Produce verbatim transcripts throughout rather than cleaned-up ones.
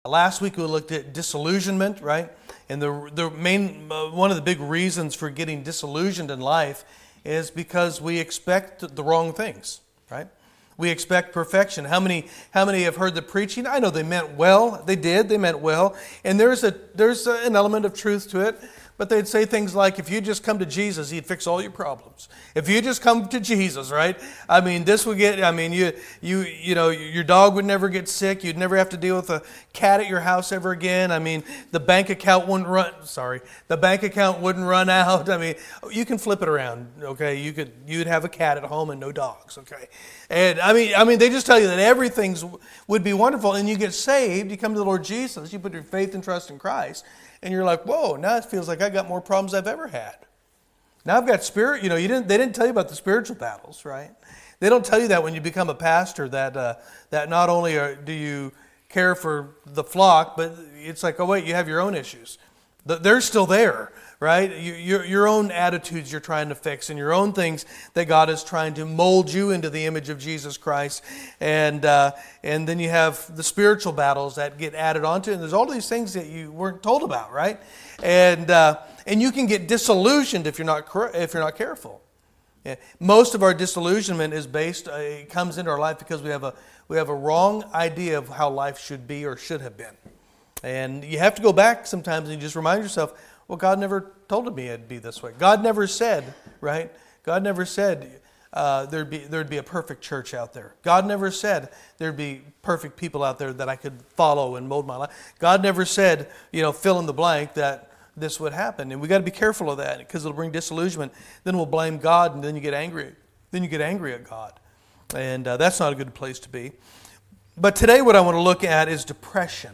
Last week we looked at disillusionment, right? And the the main uh, one of the big reasons for getting disillusioned in life is because we expect the wrong things, right? We expect perfection. How many how many have heard the preaching? I know they meant well. They did. They meant well. And there's a there's a, an element of truth to it. But they'd say things like, if you just come to Jesus, He'd fix all your problems. If you just come to Jesus, right? I mean, this would get, I mean, you you you know, your dog would never get sick. You'd never have to deal with a cat at your house ever again. I mean, the bank account wouldn't run, sorry, the bank account wouldn't run out. I mean, you can flip it around, okay? You could, you'd have a cat at home and no dogs, okay? And I mean, I mean, they just tell you that everything would be wonderful, and you get saved, you come to the Lord Jesus, you put your faith and trust in Christ, and you're like, whoa, now it feels like I got more problems I've ever had. Now I've got spirit, you know, you didn't. They didn't tell you about the spiritual battles, right? They don't tell you that when you become a pastor, that uh, that not only are, do you care for the flock, but it's like, oh wait, you have your own issues. They're still there, right? You, your, your own attitudes you're trying to fix, and your own things that God is trying to mold you into the image of Jesus Christ. And uh, and then you have the spiritual battles that get added onto it. And there's all these things that you weren't told about, right? And uh, and you can get disillusioned if you're not if you're not careful. Yeah. Most of our disillusionment is based, uh, it comes into our life because we have a we have a wrong idea of how life should be or should have been. And you have to go back sometimes and you just remind yourself, well, God never told me it'd be this way. God never said, right? God never said uh, there'd be there'd be a perfect church out there. God never said there'd be perfect people out there that I could follow and mold my life. God never said, you know, fill in the blank that this would happen. And we got to be careful of that because it'll bring disillusionment. Then we'll blame God, and then you get angry. Then you get angry at God. And uh, that's not a good place to be. But today what I want to look at is depression.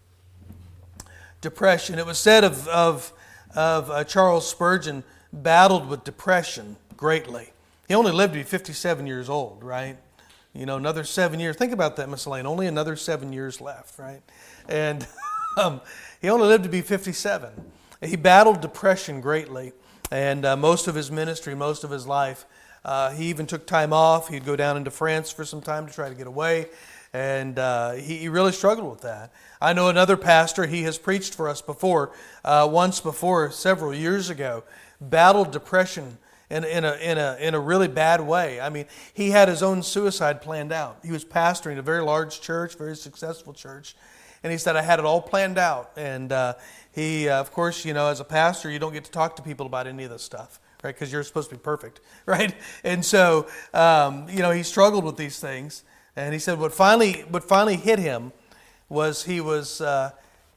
Depression. It was said of of, of uh, Charles Spurgeon battled with depression greatly. He only lived to be fifty-seven years old, right? You know, another seven years. Think about that, Miss Elaine. Only another seven years left, right? And um, he only lived to be fifty-seven. He battled depression greatly, and uh, most of his ministry, most of his life, uh, he even took time off. He'd go down into France for some time to try to get away. And uh, he, he really struggled with that. I know another pastor, he has preached for us before, uh, once before, several years ago, battled depression in, in, a, in, a, in a really bad way. I mean, he had his own suicide planned out. He was pastoring a very large church, very successful church. And he said, I had it all planned out. And uh, he, uh, of course, you know, as a pastor, you don't get to talk to people about any of this stuff, right? Because you're supposed to be perfect, right? And so, um, you know, he struggled with these things. And he said what finally what finally hit him was he was uh,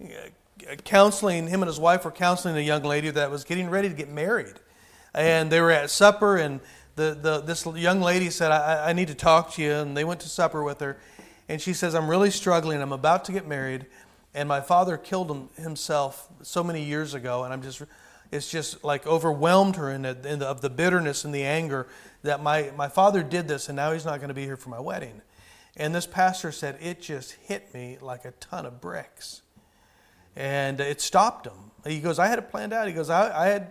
counseling, him and his wife were counseling a young lady that was getting ready to get married. And they were at supper, and the, the this young lady said, I, I need to talk to you. And they went to supper with her. And she says, I'm really struggling. I'm about to get married. And my father killed him, himself so many years ago. And I'm just, it's just like overwhelmed her in, the, in the, of the bitterness and the anger that my, my father did this, and now he's not going to be here for my wedding. And this pastor said, it just hit me like a ton of bricks. And it stopped him. He goes, I had it planned out. He goes, I, I had,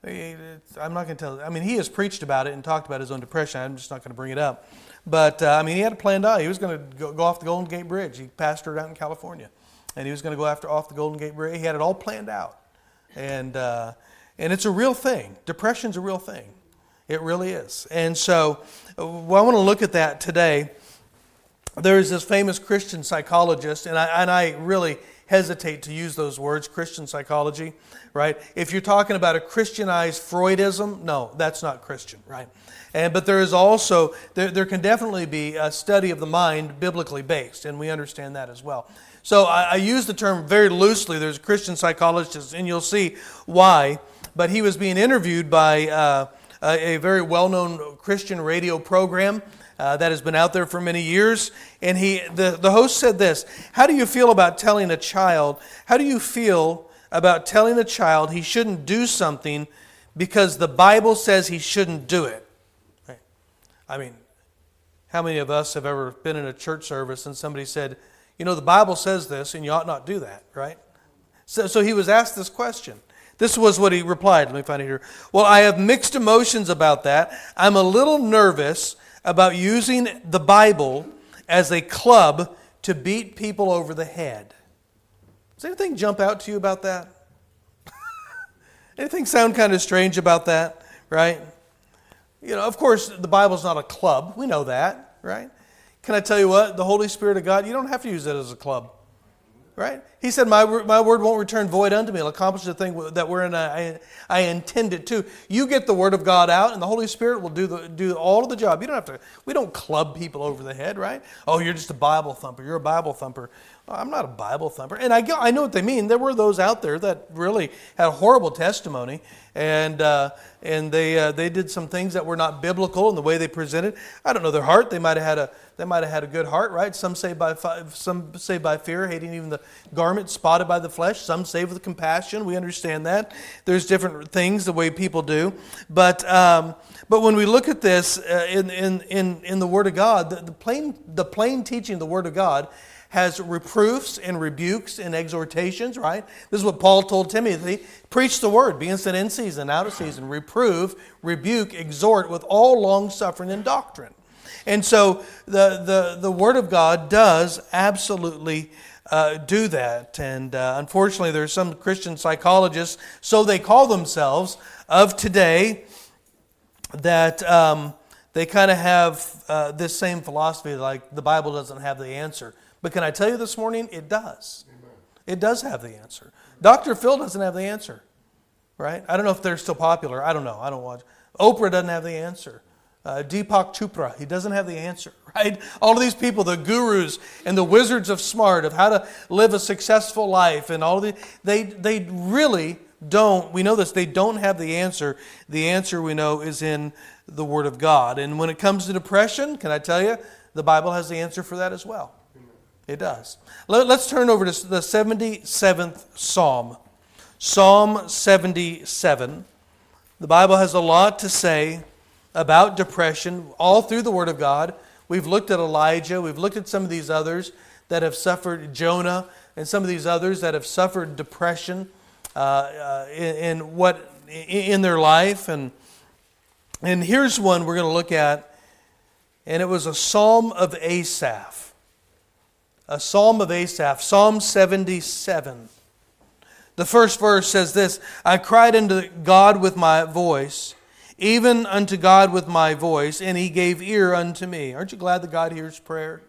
I'm not going to tell, I mean, he has preached about it and talked about his own depression. I'm just not going to bring it up. But, uh, I mean, he had it planned out. He was going to go, go off the Golden Gate Bridge. He pastored out in California. And he was going to go after off the Golden Gate Bridge. He had it all planned out. And, uh, and it's a real thing. Depression's a real thing. It really is. And so, well, I want to look at that today. There's this famous Christian psychologist, and I, and I really hesitate to use those words, Christian psychology, right? If you're talking about a Christianized Freudism, no, that's not Christian, right? And but there is also, there, there can definitely be a study of the mind biblically based, and we understand that as well. So I, I use the term very loosely. There's a Christian psychologist, and you'll see why, but he was being interviewed by uh, a, a very well-known Christian radio program, Uh, that has been out there for many years. And he, the, the host said this, how do you feel about telling a child, how do you feel about telling a child he shouldn't do something because the Bible says he shouldn't do it? Right. I mean, how many of us have ever been in a church service and somebody said, you know, the Bible says this and you ought not do that, right? So, so he was asked this question. This was what he replied. Let me find it here. Well, I have mixed emotions about that. I'm a little nervous about using the Bible as a club to beat people over the head. Does anything jump out to you about that? Anything sound kind of strange about that, right? You know, of course, the Bible's not a club. We know that, right? Can I tell you what? The Holy Spirit of God, you don't have to use it as a club, right? He said, my, my word won't return void unto me. It'll accomplish the thing that we're in. I, I intend it to. You get the word of God out, and the Holy Spirit will do the do all of the job. You don't have to. We don't club people over the head, right? Oh, you're just a Bible thumper. You're a Bible thumper. Well, I'm not a Bible thumper. And I, I know what they mean. There were those out there that really had a horrible testimony, and uh, and they uh, they did some things that were not biblical in the way they presented. I don't know their heart. They might have had a they might have had a good heart, right? Some say by some say by fear, hating even the garment spotted by the flesh. Some say with compassion. We understand that. There's different things the way people do, but um, but when we look at this uh, in in in in the Word of God, the, the plain the plain teaching of the Word of God has reproofs and rebukes and exhortations, right? This is what Paul told Timothy. Preach the word, be instant in season, out of season. Reprove, rebuke, exhort with all long suffering and doctrine. And so the, the, the Word of God does absolutely uh, do that. And uh, unfortunately, there are some Christian psychologists, so they call themselves, of today, that um, they kind of have uh, this same philosophy, like the Bible doesn't have the answer. But can I tell you this morning, it does. Amen. It does have the answer. Doctor Phil doesn't have the answer, right? I don't know if they're still popular. I don't know. I don't watch. Oprah doesn't have the answer. Uh, Deepak Chopra, he doesn't have the answer, right? All of these people, the gurus and the wizards of smart, of how to live a successful life, and all of the, they they really don't. We know this. They don't have the answer. The answer we know is in the Word of God. And when it comes to depression, can I tell you, the Bible has the answer for that as well. It does. Let's turn over to the seventy-seventh Psalm. Psalm seventy-seven. The Bible has a lot to say about depression all through the Word of God. We've looked at Elijah. We've looked at some of these others that have suffered, Jonah, and some of these others that have suffered depression uh, uh, in, in what in their life. And, and here's one we're going to look at, and it was a Psalm of Asaph. A Psalm of Asaph, Psalm seventy-seven. The first verse says this, I cried unto God with my voice, even unto God with my voice, and He gave ear unto me. Aren't you glad that God hears prayer?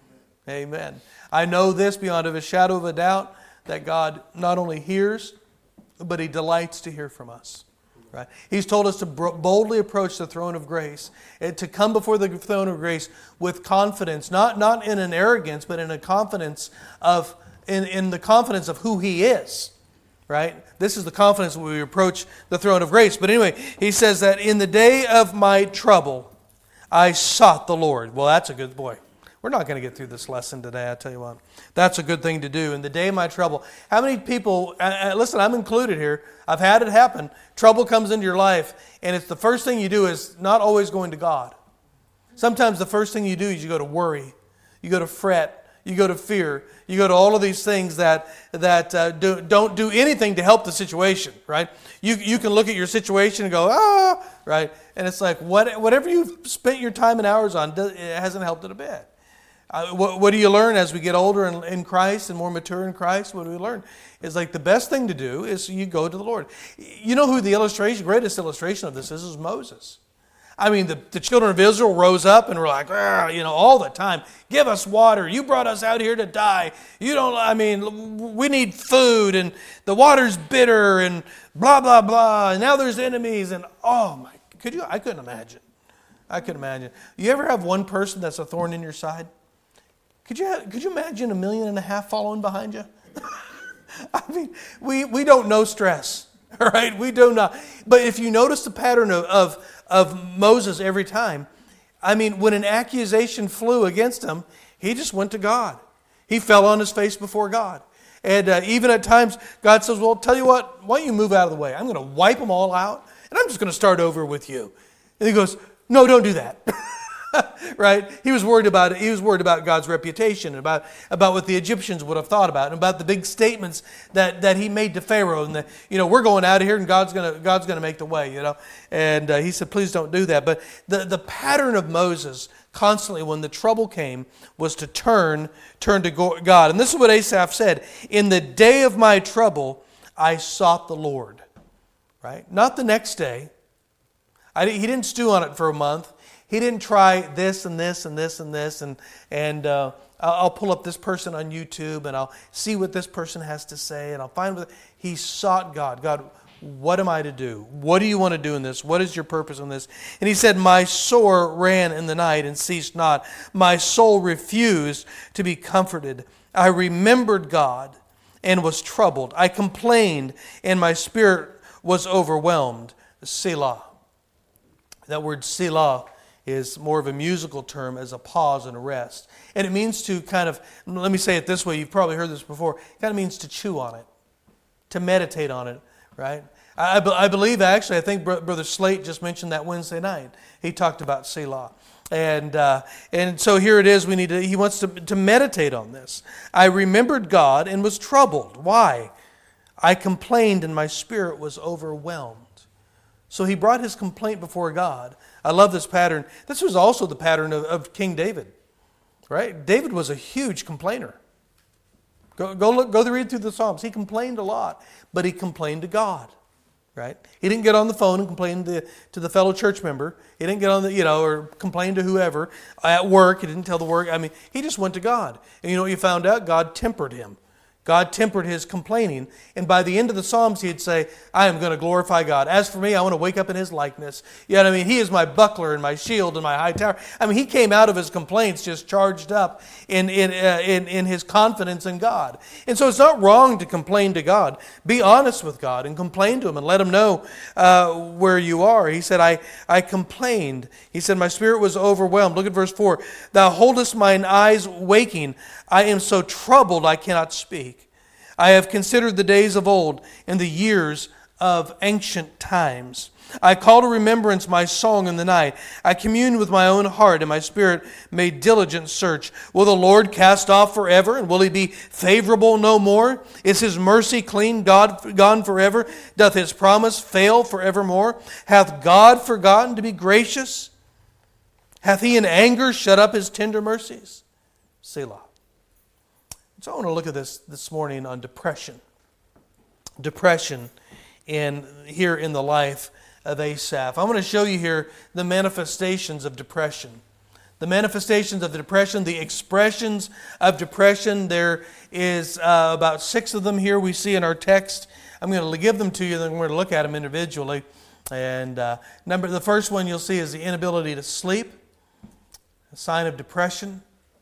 Amen. I know this beyond a shadow of a doubt, that God not only hears, but He delights to hear from us. Right? He's told us to boldly approach the throne of grace, and to come before the throne of grace with confidence, not, not in an arrogance, but in a confidence of in, in the confidence of who He is. Right? This is the confidence when we approach the throne of grace. But anyway, he says that in the day of my trouble, I sought the Lord. Well, that's a good boy. We're not going to get through this lesson today, I tell you what. That's a good thing to do. In the day of my trouble. How many people, uh, listen, I'm included here. I've had it happen. Trouble comes into your life, and it's the first thing you do is not always going to God. Sometimes the first thing you do is you go to worry. You go to fret. You go to fear. You go to all of these things that that uh, do, don't do anything to help the situation, right? You you can look at your situation and go, ah, right? And it's like, what, whatever you've spent your time and hours on, it hasn't helped it a bit. Uh, what, what do you learn as we get older in, in Christ and more mature in Christ? What do we learn? It's like the best thing to do is you go to the Lord. You know who the illustration, greatest illustration of this is, is Moses. I mean, the, the children of Israel rose up and were like, you know, all the time, give us water. You brought us out here to die. You don't, I mean, we need food, and the water's bitter, and blah, blah, blah. And now there's enemies, and oh my, could you, I couldn't imagine. I couldn't imagine. You ever have one person that's a thorn in your side? Could you, have, could you imagine a million and a half following behind you? I mean, we, we don't know stress, all right? We do not. But if you notice the pattern of, of of Moses every time, I mean, when an accusation flew against him, he just went to God. He fell on his face before God. And uh, even at times, God says, well, tell you what, why don't you move out of the way? I'm going to wipe them all out, and I'm just going to start over with you. And he goes, no, don't do that. right? He was worried about it. He was worried about God's reputation, and about, about what the Egyptians would have thought about, and about the big statements that, that he made to Pharaoh, and that, you know, we're going out of here, and God's gonna God's gonna make the way, you know. And uh, he said, please don't do that. But the the pattern of Moses constantly, when the trouble came, was to turn turn to God. And this is what Asaph said: in the day of my trouble, I sought the Lord. Right? Not the next day. I, he didn't stew on it for a month. He didn't try this and this and this and this and and uh, I'll pull up this person on YouTube and I'll see what this person has to say and I'll find what he sought God. God, what am I to do? What do you want to do in this? What is your purpose in this? And he said, my sore ran in the night and ceased not. My soul refused to be comforted. I remembered God and was troubled. I complained and my spirit was overwhelmed. Selah. That word Selah is more of a musical term as a pause and a rest. And it means to kind of, let me say it this way, you've probably heard this before, it kind of means to chew on it, to meditate on it, right? I, I believe actually, I think Brother Slate just mentioned that Wednesday night. He talked about Selah. And uh, and so here it is, we need to, he wants to, to meditate on this. I remembered God and was troubled. Why? I complained and my spirit was overwhelmed. So he brought his complaint before God. I love this pattern. This was also the pattern of, of King David, right? David was a huge complainer. Go, go look, go read through the Psalms. He complained a lot, but he complained to God, right? He didn't get on the phone and complain to, to the fellow church member. He didn't get on the, you know, or complain to whoever at work. He didn't tell the work. I mean, he just went to God. And you know what you found out? God tempered him. God tempered his complaining. And by the end of the Psalms, he'd say, I am going to glorify God. As for me, I want to wake up in his likeness. You know what I mean? He is my buckler and my shield and my high tower. I mean, he came out of his complaints just charged up in, in, uh, in, in his confidence in God. And so it's not wrong to complain to God. Be honest with God and complain to him and let him know uh, where you are. He said, I, I complained. He said, my spirit was overwhelmed. Look at verse four. Thou holdest mine eyes waking. I am so troubled I cannot speak. I have considered the days of old and the years of ancient times. I call to remembrance my song in the night. I commune with my own heart, and my spirit made diligent search. Will the Lord cast off forever, and will he be favorable no more? Is his mercy clean God gone forever? Doth his promise fail forevermore? Hath God forgotten to be gracious? Hath he in anger shut up his tender mercies? Selah. So I want to look at this this morning on depression. Depression in here in the life of Asaph. I want to show you here the manifestations of depression. The manifestations of the depression, the expressions of depression. There is uh, about six of them here we see in our text. I'm going to give them to you, then we're going to look at them individually. And uh, number the first one you'll see is the inability to sleep, a sign of depression.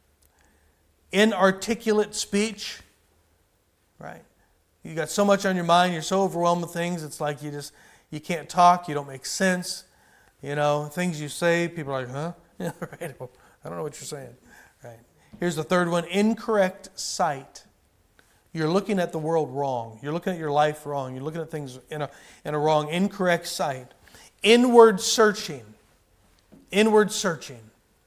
Inarticulate speech, right? You got so much on your mind, you're so overwhelmed with things, it's like you just, you can't talk, you don't make sense. You know, things you say, people are like, huh? Yeah, right? I don't know what you're saying. Right. Here's the third one, incorrect sight. You're looking at the world wrong. You're looking at your life wrong. You're looking at things in a, in a wrong, incorrect sight. Inward searching. Inward searching.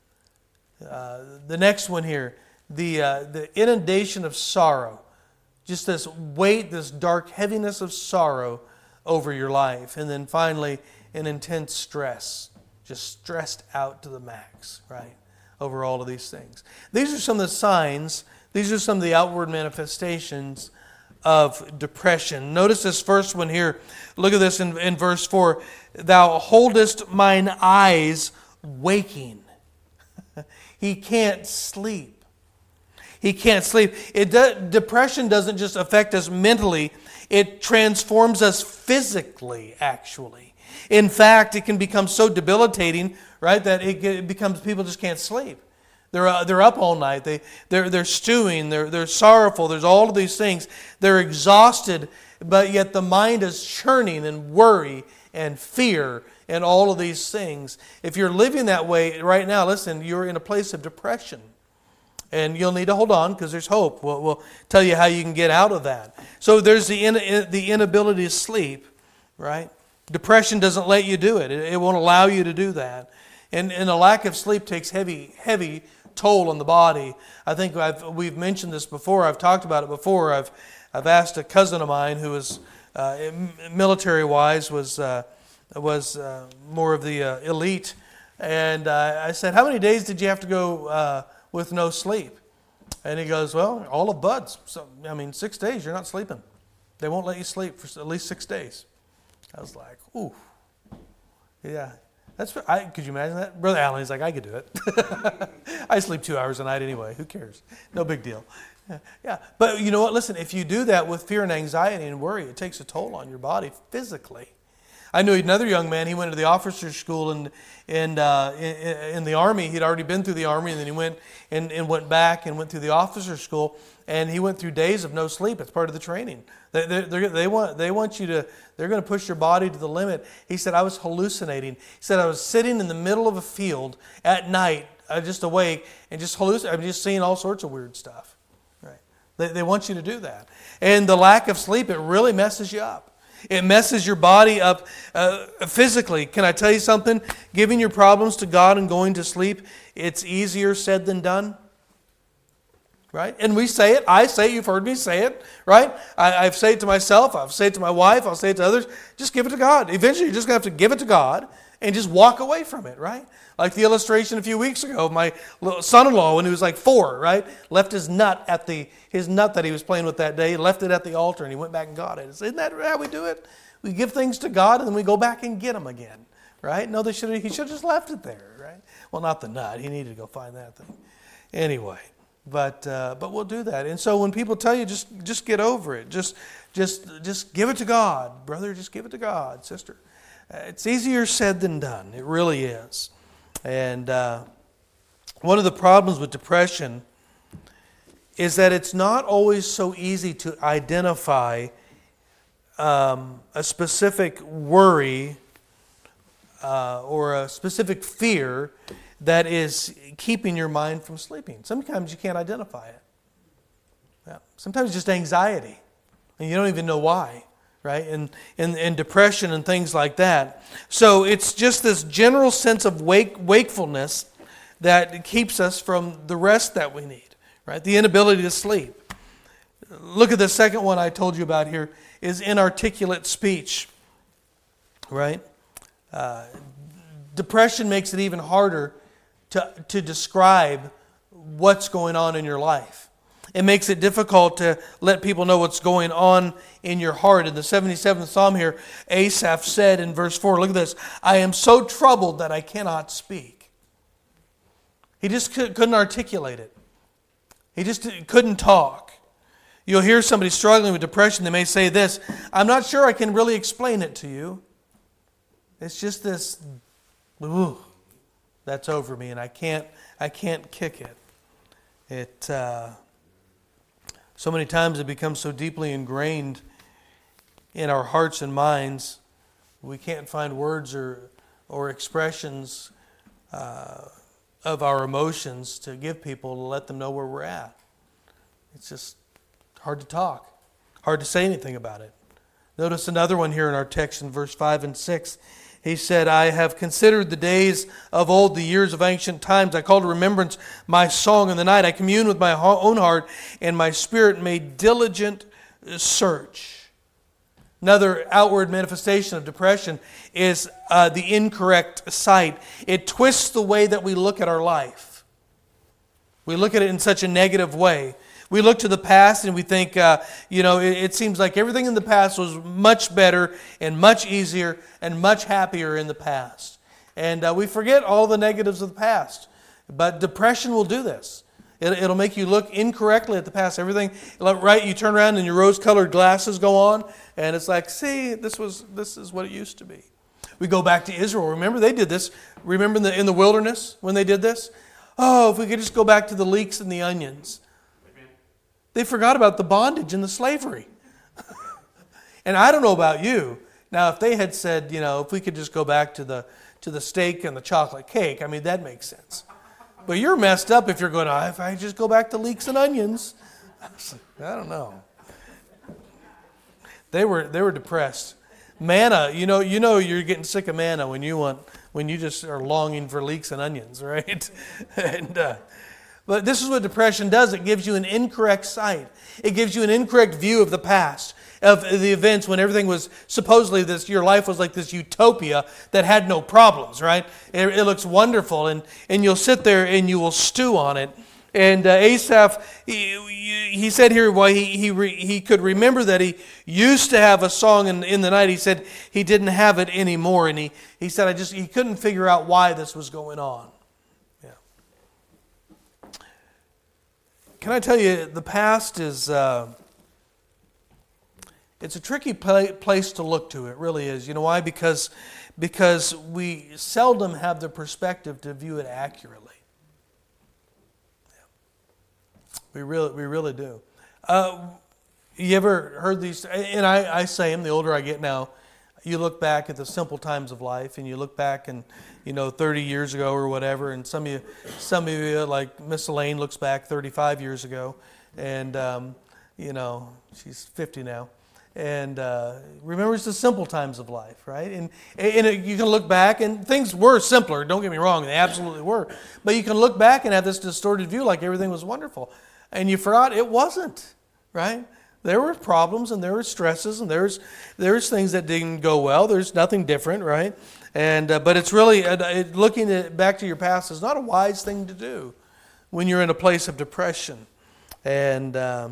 Uh, the next one here, The uh, the inundation of sorrow, just this weight, this dark heaviness of sorrow over your life. And then finally, an intense stress, just stressed out to the max, right, over all of these things. These are some of the signs, these are some of the outward manifestations of depression. Notice this first one here. Look at this in, in verse four. Thou holdest mine eyes waking. He can't sleep. He can't sleep. It do, depression doesn't just affect us mentally. It transforms us physically, actually. In fact, it can become so debilitating, right, that it, it becomes people just can't sleep. They're uh, they're up all night. They they're they're stewing. They're they're sorrowful. There's all of these things. They're exhausted, but yet the mind is churning and worry and fear and all of these things. If you're living that way right now, listen, you're in a place of depression. And you'll need to hold on because there's hope. We'll, we'll tell you how you can get out of that. So there's the in, the inability to sleep, right? Depression doesn't let you do it. It, it won't allow you to do that. And, and a lack of sleep takes heavy, heavy toll on the body. I think I've, we've mentioned this before. I've talked about it before. I've I've asked a cousin of mine who was uh, military-wise was uh, was uh, more of the uh, elite, and uh, I said, "How many days did you have to go uh, with no sleep?" And he goes, "Well, all of Bud's. So I mean, six days. You're not sleeping. They won't let you sleep for at least six days." I was like, "Ooh, yeah." That's I, could you imagine that? Brother Allen, he's like, I could do it. I sleep two hours a night anyway. Who cares? No big deal. Yeah, yeah. But you know what? Listen, if you do that with fear and anxiety and worry, it takes a toll on your body physically. I knew another young man. He went to the officers' school and in, uh, in, in the Army. He'd already been through the Army, and then he went and, and went back and went through the officers' school. And he went through days of no sleep. It's part of the training. They, they, they, want, they want you to, they're going to push your body to the limit. He said, I was hallucinating. He said, I was sitting in the middle of a field at night, uh, just awake, and just hallucinating. I'm just seeing all sorts of weird stuff. Right? They, they want you to do that. And the lack of sleep, it really messes you up. It messes your body up uh, physically. Can I tell you something? Giving your problems to God and going to sleep, it's easier said than done. Right? And we say it. I say it. You've heard me say it. Right? I, I say it to myself. I'll say it to my wife. I'll say it to others. Just give it to God. Eventually, you're just going to have to give it to God and just walk away from it. Right? Like the illustration a few weeks ago of my little son-in-law when he was like four. Right? Left his nut at the his nut that he was playing with that day. Left it at the altar, and he went back and got it. Isn't that how we do it? We give things to God, and then we go back and get them again. Right? No, they should. He should have just left it there. Right? Well, not the nut. He needed to go find that thing. Anyway. But uh, but we'll do that. And so when people tell you, just just get over it. Just just just give it to God, brother. Just give it to God, sister. Uh, it's easier said than done. It really is. And uh, one of the problems with depression is that it's not always so easy to identify um, a specific worry uh, or a specific fear that is keeping your mind from sleeping. Sometimes you can't identify it. Yeah. Sometimes it's just anxiety, and you don't even know why, right? And, and, and depression and things like that. So it's just this general sense of wake, wakefulness that keeps us from the rest that we need, right? The inability to sleep. Look at the second one I told you about here, is inarticulate speech, right? Uh, depression makes it even harder To, to describe what's going on in your life. It makes it difficult to let people know what's going on in your heart. In the seventy-seventh Psalm here, Asaph said in verse four, look at this, I am so troubled that I cannot speak. He just couldn't articulate it. He just couldn't talk. You'll hear somebody struggling with depression, they may say this, I'm not sure I can really explain it to you. It's just this, ooh, that's over me, and I can't I can't kick it. It uh, so many times it becomes so deeply ingrained in our hearts and minds, we can't find words or or expressions uh, of our emotions to give people to let them know where we're at. It's just hard to talk, hard to say anything about it. Notice another one here in our text in verse five and six. He said, I have considered the days of old, the years of ancient times. I call to remembrance my song in the night. I commune with my own heart, and my spirit made diligent search. Another outward manifestation of depression is uh, the incorrect sight. It twists the way that we look at our life. We look at it in such a negative way. We look to the past and we think, uh, you know, it, it seems like everything in the past was much better and much easier and much happier in the past. And uh, we forget all the negatives of the past. But depression will do this. It, it'll make you look incorrectly at the past. Everything, right? You turn around and your rose-colored glasses go on, and it's like, see, this was this is what it used to be. We go back to Israel. Remember, they did this. Remember in the, in the wilderness when they did this? Oh, if we could just go back to the leeks and the onions. They forgot about the bondage and the slavery. And I don't know about you. Now, if they had said, you know, if we could just go back to the to the steak and the chocolate cake, I mean, that makes sense. But you're messed up if you're going, oh, if I just go back to leeks and onions. I don't know. They were they were depressed. Manna, you know, you know you're getting sick of manna when you want when you just are longing for leeks and onions, right? and uh, But this is what depression does. It gives you an incorrect sight. It gives you an incorrect view of the past, of the events when everything was supposedly this, your life was like this utopia that had no problems, right? It, it looks wonderful, and, and you'll sit there and you will stew on it. And uh, Asaph, he, he said here why he he, re, he could remember that he used to have a song in, in the night. He said he didn't have it anymore, and he, he said I just he couldn't figure out why this was going on. Can I tell you, the past is, uh, it's a tricky pla- place to look to. It really is. You know why? Because, because we seldom have the perspective to view it accurately. Yeah. We really, we really do. Uh, you ever heard these? And I, I say them, the older I get now, you look back at the simple times of life, and you look back and, you know, thirty years ago or whatever, and some of you, some of you like Miss Elaine looks back thirty-five years ago, and, um, you know, she's fifty now, and uh, remembers the simple times of life, right? And, and you can look back, and things were simpler, don't get me wrong, they absolutely were, but you can look back and have this distorted view like everything was wonderful, and you forgot it wasn't, right? There were problems, and there were stresses, and there's there's things that didn't go well. There's nothing different, right? And uh, but it's really uh, it, looking at, back to your past is not a wise thing to do when you're in a place of depression. And um,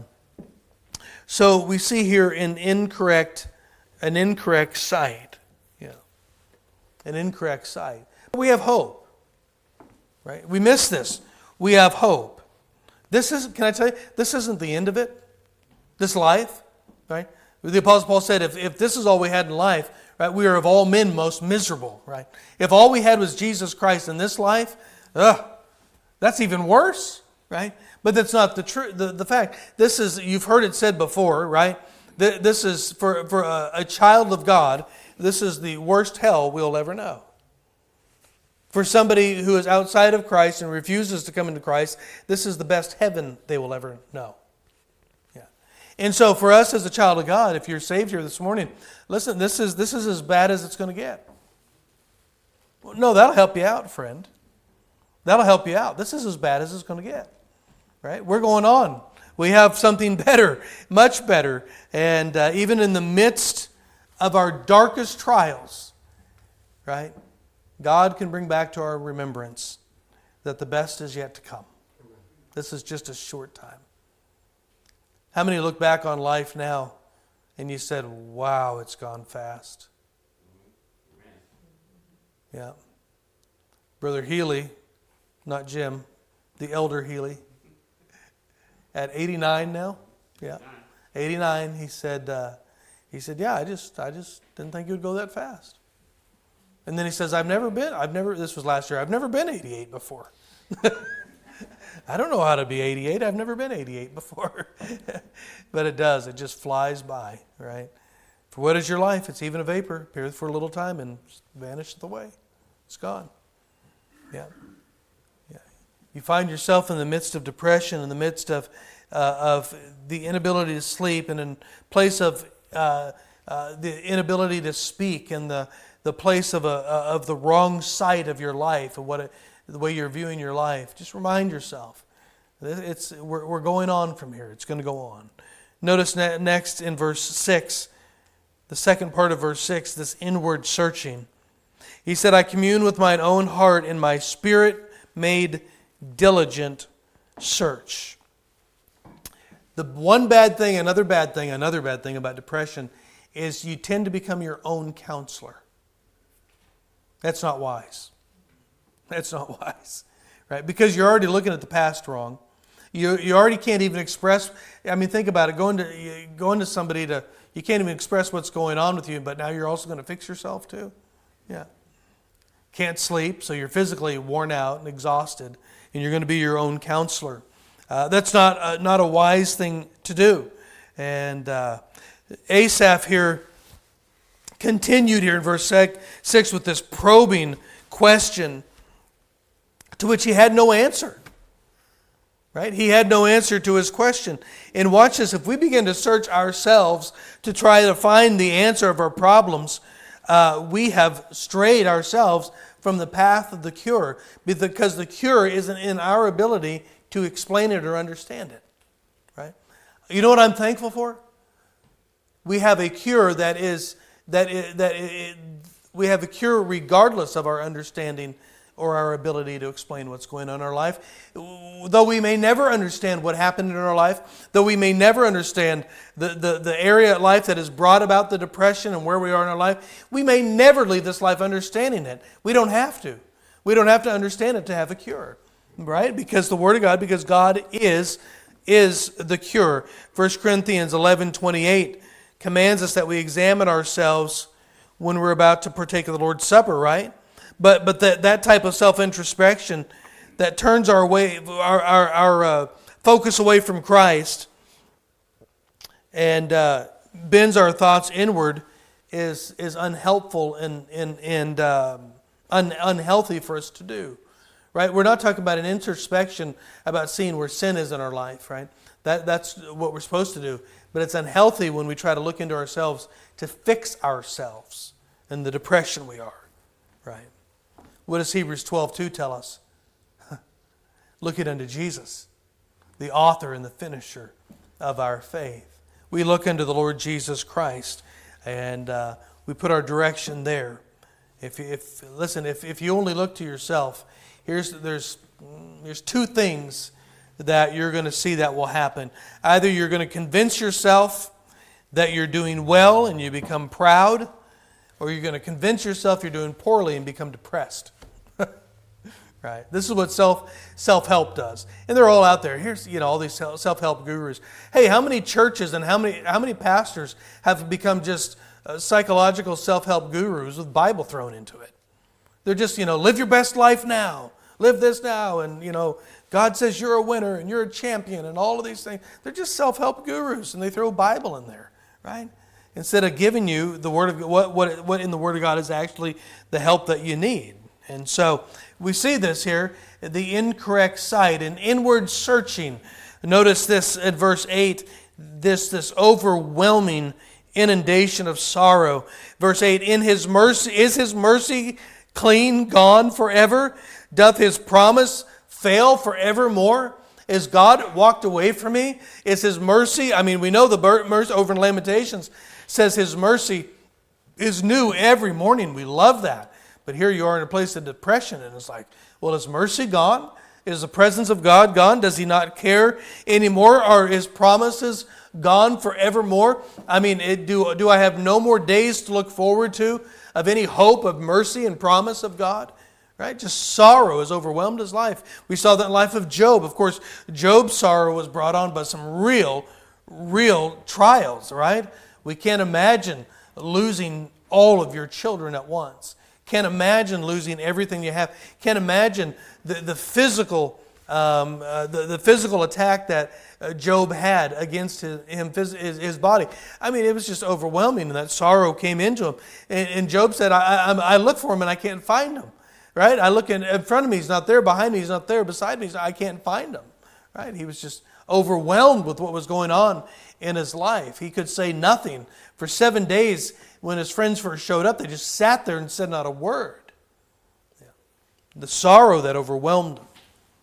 so we see here an incorrect an incorrect sight, yeah, an incorrect sight. We have hope, right? We miss this. We have hope. This is. Can I tell you? This isn't the end of it. This life, right? The Apostle Paul said, if, if this is all we had in life, right, we are of all men most miserable, right? If all we had was Jesus Christ in this life, ugh, that's even worse, right? But that's not the true the, the fact. This is, you've heard it said before, right? This is, for, for a, a child of God, this is the worst hell we'll ever know. For somebody who is outside of Christ and refuses to come into Christ, this is the best heaven they will ever know. And so for us as a child of God, if you're saved here this morning, listen, this is this is as bad as it's going to get. No, that'll help you out, friend. That'll help you out. This is as bad as it's going to get. Right? We're going on. We have something better, much better. And uh, even in the midst of our darkest trials, right, God can bring back to our remembrance that the best is yet to come. This is just a short time. How many look back on life now and you said, wow, it's gone fast? Yeah. Brother Healy, not Jim, the elder Healy, at eighty-nine now, yeah, eighty-nine, he said, uh, he said, yeah, I just, I just didn't think it would go that fast. And then he says, I've never been, I've never, this was last year, I've never been eighty-eight before. I don't know how to be eighty-eight. I've never been eighty-eight before. But it does. It just flies by, right? For what is your life? It's even a vapor, appeareth for a little time and vanisheth away. It's gone. Yeah. Yeah. You find yourself in the midst of depression, in the midst of uh, of the inability to sleep, and in place of uh, uh, the inability to speak, and the the place of a of the wrong sight of your life, and what it, the way you're viewing your life. Just remind yourself, it's we're, we're going on from here. It's going to go on. Notice ne- next in verse six, the second part of verse six, this inward searching. He said, I commune with mine own heart, and my spirit made diligent search. The one bad thing, another bad thing, another bad thing about depression is you tend to become your own counselor. That's not wise. That's not wise, right? Because you're already looking at the past wrong. You you already can't even express. I mean, think about it. Going to going to somebody to you can't even express what's going on with you, but now you're also going to fix yourself too. Yeah. Can't sleep, so you're physically worn out and exhausted, and you're going to be your own counselor. Uh, that's not uh, not a wise thing to do. And uh, Asaph here continued here in verse six with this probing question, to which he had no answer. Right? He had no answer to his question. And watch this, if we begin to search ourselves to try to find the answer of our problems, uh, we have strayed ourselves from the path of the cure, because the cure isn't in our ability to explain it or understand it. Right? You know what I'm thankful for? We have a cure that is that is, that it, we have a cure regardless of our understanding or our ability to explain what's going on in our life. Though we may never understand what happened in our life, though we may never understand the, the, the area of life that has brought about the depression and where we are in our life, we may never leave this life understanding it. We don't have to. We don't have to understand it to have a cure, right? Because the Word of God, because God is, is the cure. First Corinthians eleven twenty-eight commands us that we examine ourselves when we're about to partake of the Lord's Supper, right? But but that, that type of self-introspection that turns our way our our, our uh, focus away from Christ and uh, bends our thoughts inward is is unhelpful and and and um, un, unhealthy for us to do, right? We're not talking about an introspection about seeing where sin is in our life, right? That that's what we're supposed to do. But it's unhealthy when we try to look into ourselves to fix ourselves in the depression we are, right? What does Hebrews twelve two tell us? Looking unto Jesus, the author and the finisher of our faith. We look unto the Lord Jesus Christ, and uh, we put our direction there. If, if listen, if, if you only look to yourself, here's there's there's two things that you're going to see that will happen. Either you're going to convince yourself that you're doing well and you become proud, or you're going to convince yourself you're doing poorly and become depressed. Right? This is what self self-help does. And they're all out there. Here's, you know, all these self-help gurus. Hey, how many churches and how many how many pastors have become just uh, psychological self-help gurus with Bible thrown into it? They're just, you know, live your best life now. Live this now, and you know, God says you're a winner and you're a champion and all of these things. They're just self-help gurus, and they throw Bible in there, right? Instead of giving you the word of what what what in the Word of God is actually the help that you need. And so we see this here, the incorrect sight and inward searching. Notice this at verse eight, this, this overwhelming inundation of sorrow. Verse eight, in His mercy, is His mercy clean, gone forever? Doth His promise fail forevermore? Is God walked away from me? Is His mercy, I mean, we know the mercy over in Lamentations says His mercy is new every morning. We love that. But here you are in a place of depression, and it's like, well, is mercy gone? Is the presence of God gone? Does He not care anymore? Are His promises gone forevermore? I mean, it, do, do I have no more days to look forward to of any hope of mercy and promise of God? Right? Just sorrow has overwhelmed his life. We saw that in the life of Job. Of course, Job's sorrow was brought on by some real, real trials, right? We can't imagine losing all of your children at once. Can't imagine losing everything you have. Can't imagine the, the physical um, uh, the, the physical attack that uh, Job had against his, him, his, his body. I mean, it was just overwhelming, and that sorrow came into him. And, and Job said, I, I, I look for him and I can't find him. Right? I look in, in front of me, he's not there. Behind me, he's not there. Beside me, I can't find him. Right? He was just overwhelmed with what was going on in his life. He could say nothing. For seven days, when his friends first showed up, they just sat there and said not a word. Yeah. The sorrow that overwhelmed him.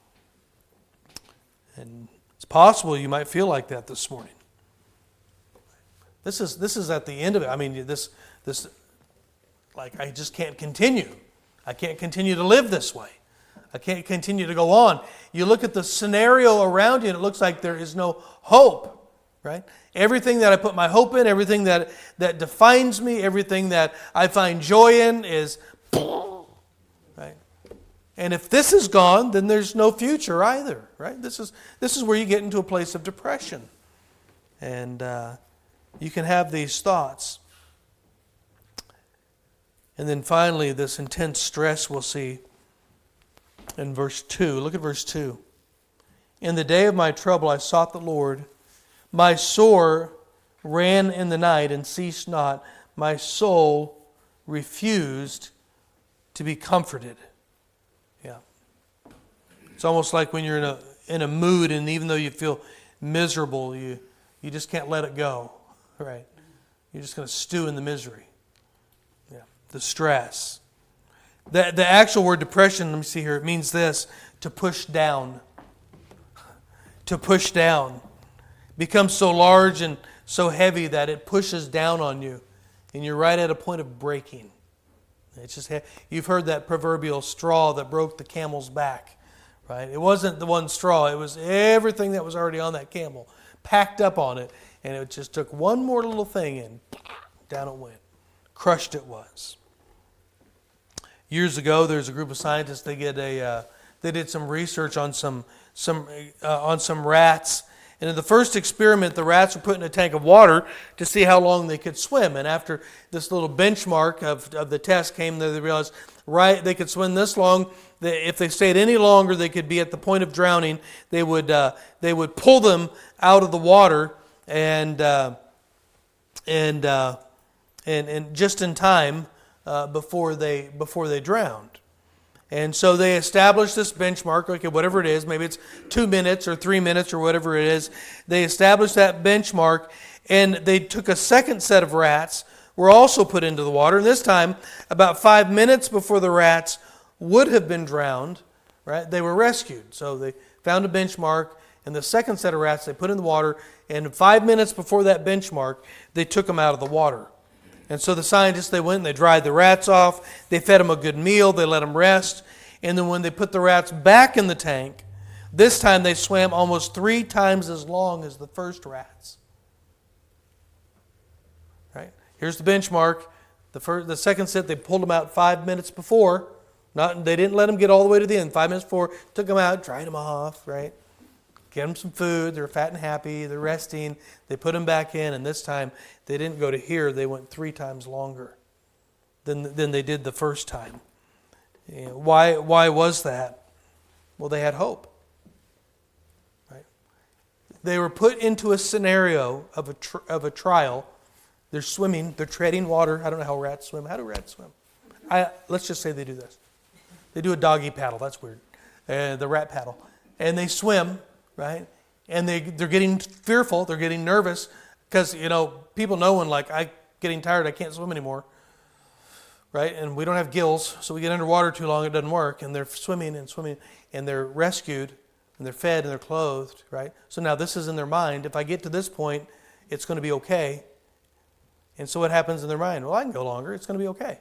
And it's possible you might feel like that this morning. This is this is at the end of it. I mean, this this like I just can't continue. I can't continue to live this way. I can't continue to go on. You look at the scenario around you and it looks like there is no hope, right? Everything that I put my hope in, everything that, that defines me, everything that I find joy in is, right? And if this is gone, then there's no future either, right? This is, this is where you get into a place of depression. And uh, you can have these thoughts. And then finally, this intense stress we'll see in verse two. Look at verse two. In the day of my trouble I sought the Lord. My sore ran in the night and ceased not. My soul refused to be comforted. Yeah. It's almost like when you're in a in a mood, and even though you feel miserable, you, you just can't let it go. Right? You're just going to stew in the misery. The stress. The, the actual word depression, let me see here, it means this, to push down. To push down. Becomes so large and so heavy that it pushes down on you. And you're right at a point of breaking. It's just you've heard that proverbial straw that broke the camel's back, right? It wasn't the one straw. It was everything that was already on that camel packed up on it, and it just took one more little thing and down it went. Crushed it was. Years ago, there's a group of scientists. They get a uh, they did some research on some some uh, on some rats. And in the first experiment, the rats were put in a tank of water to see how long they could swim. And after this little benchmark of, of the test came, they realized right they could swim this long. They, if they stayed any longer, they could be at the point of drowning. They would uh, they would pull them out of the water and uh, and, uh, and and just in time uh, before they before they drowned. And so they established this benchmark, okay, whatever it is, maybe it's two minutes or three minutes or whatever it is. They established that benchmark, and they took a second set of rats, were also put into the water. And this time, about five minutes before the rats would have been drowned, right, they were rescued. So they found a benchmark, and the second set of rats they put in the water, and five minutes before that benchmark, they took them out of the water. And so the scientists, they went and they dried the rats off. They fed them a good meal. They let them rest. And then when they put the rats back in the tank, this time they swam almost three times as long as the first rats. Right? Here's the benchmark. The first, the second set, they pulled them out five minutes before. Not, they didn't let them get all the way to the end. Five minutes before, took them out, dried them off, right? Get them some food. They're fat and happy. They're resting. They put them back in, and this time they didn't go to here. They went three times longer than, than they did the first time. You know, why, why was that? Well, they had hope. Right? They were put into a scenario of a, tr- of a trial. They're swimming. They're treading water. I don't know how rats swim. How do rats swim? I, let's just say they do this. They do a doggy paddle. That's weird. Uh, the rat paddle. And they swim. Right? And they, they're getting fearful. They're getting nervous because, you know, people know when, like, I'm getting tired, I can't swim anymore. Right? And we don't have gills, so we get underwater too long, it doesn't work. And they're swimming and swimming, and they're rescued, and they're fed, and they're clothed. Right? So now this is in their mind. If I get to this point, it's going to be okay. And so what happens in their mind? Well, I can go longer. It's going to be okay.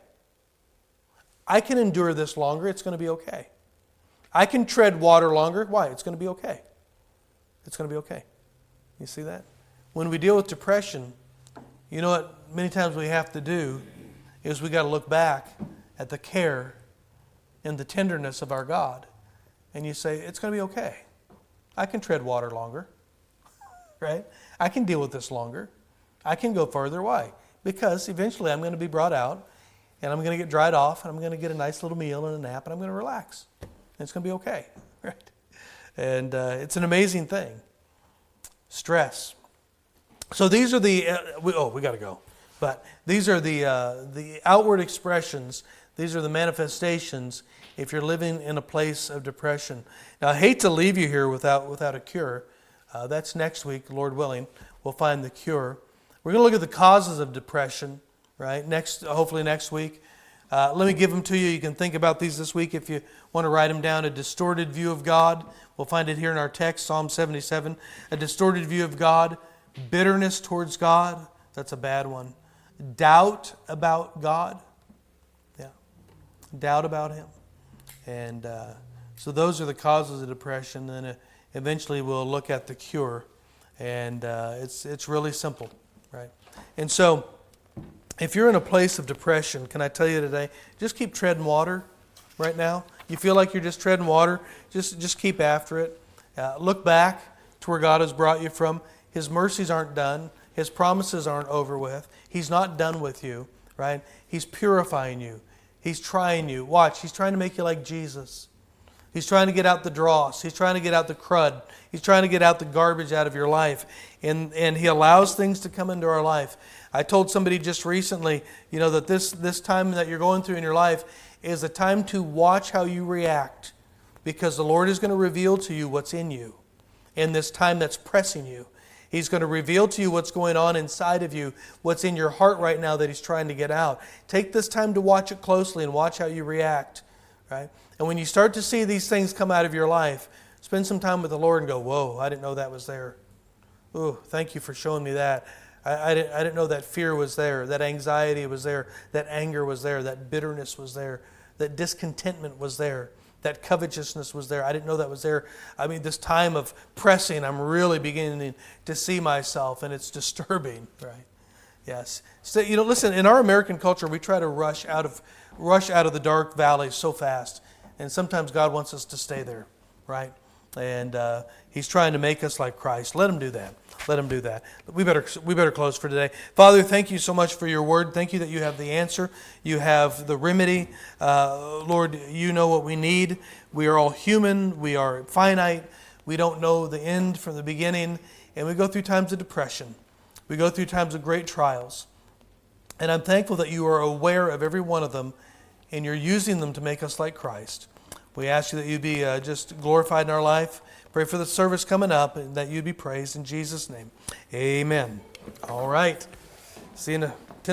I can endure this longer. It's going to be okay. I can tread water longer. Why? It's going to be okay. It's going to be okay. You see that? When we deal with depression, you know what many times we have to do is we got to look back at the care and the tenderness of our God. And you say, it's going to be okay. I can tread water longer. Right? I can deal with this longer. I can go further. Why? Because eventually I'm going to be brought out and I'm going to get dried off and I'm going to get a nice little meal and a nap and I'm going to relax. And it's going to be okay. Right? And uh, it's an amazing thing. Stress. So these are the, uh, we, oh, we got to go. But these are the uh, the outward expressions. These are the manifestations if you're living in a place of depression. Now, I hate to leave you here without, without a cure. Uh, that's next week, Lord willing. We'll find the cure. We're going to look at the causes of depression, right? Next, hopefully next week. Uh, let me give them to you. You can think about these this week if you want to write them down. A distorted view of God. We'll find it here in our text, Psalm seventy-seven. A distorted view of God. Bitterness towards God. That's a bad one. Doubt about God. Yeah. Doubt about Him. And uh, so those are the causes of depression. And uh, eventually we'll look at the cure. And uh, it's it's really simple, right? And so if you're in a place of depression, can I tell you today, just keep treading water right now. You feel like you're just treading water, just, just keep after it. Uh, look back to where God has brought you from. His mercies aren't done. His promises aren't over with. He's not done with you, right? He's purifying you. He's trying you. Watch, He's trying to make you like Jesus. He's trying to get out the dross. He's trying to get out the crud. He's trying to get out the garbage out of your life. And, and He allows things to come into our life. I told somebody just recently, you know, that this, this time that you're going through in your life is a time to watch how you react, because the Lord is going to reveal to you what's in you in this time that's pressing you. He's going to reveal to you what's going on inside of you, what's in your heart right now that He's trying to get out. Take this time to watch it closely and watch how you react, right? And when you start to see these things come out of your life, spend some time with the Lord and go, whoa, I didn't know that was there. Ooh, thank you for showing me that. I, I, didn't, I didn't know that fear was there, that anxiety was there, that anger was there, that bitterness was there, that discontentment was there, that covetousness was there. I didn't know that was there. I mean, this time of pressing, I'm really beginning to see myself, and it's disturbing, right? Yes. So, you know, listen, in our American culture, we try to rush out of rush out of the dark valleys so fast, and sometimes God wants us to stay there, right? And uh, He's trying to make us like Christ. Let Him do that. Let Him do that. We better we better close for today. Father, thank you so much for your word. Thank you that you have the answer. You have the remedy. Uh, Lord, you know what we need. We are all human. We are finite. We don't know the end from the beginning. And we go through times of depression. We go through times of great trials. And I'm thankful that you are aware of every one of them, and you're using them to make us like Christ. We ask you that you be uh, just glorified in our life. Pray for the service coming up and that you be praised in Jesus' name. Amen. All right. See you in a